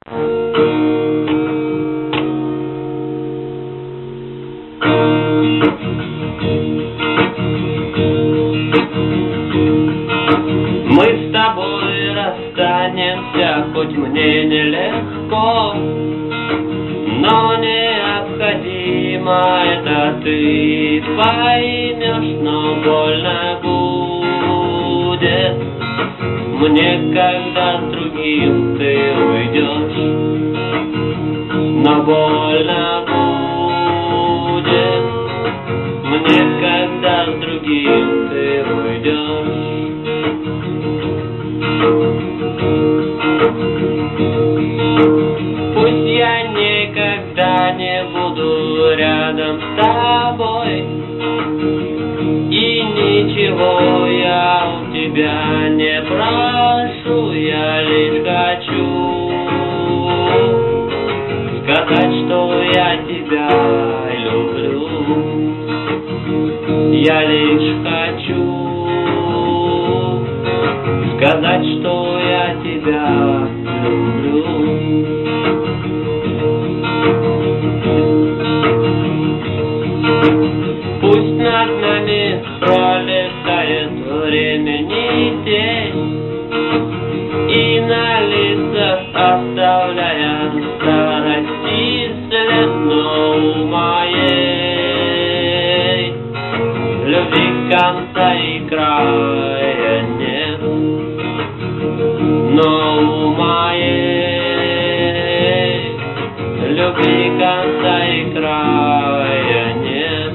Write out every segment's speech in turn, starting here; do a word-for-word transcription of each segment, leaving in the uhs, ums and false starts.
Мы с тобой расстанемся, хоть мне нелегко, но необходимо это ты поймешь, но больно будет мне, когда с другим ты уйдешь, но больно будет мне, когда с другим ты уйдешь. Пусть я никогда не буду рядом с тобой, и ничего я у тебя не прошу, я лишь хочу сказать, что я тебя люблю. Я лишь хочу сказать, что я тебя люблю. Пусть над нами пролетает времени тень, и на лицах оставляя старости след, но у моей любви конца и края нет. Но у моей любви конца и края нет.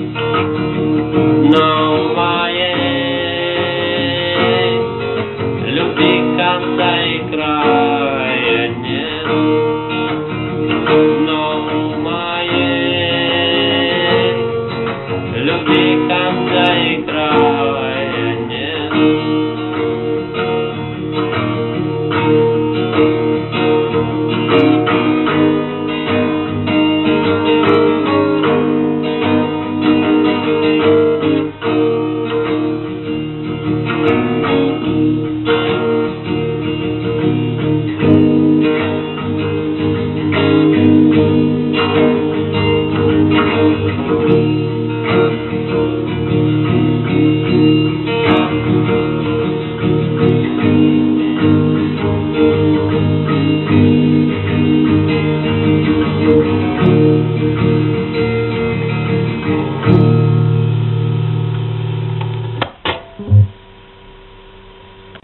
Но у моей любви конца и края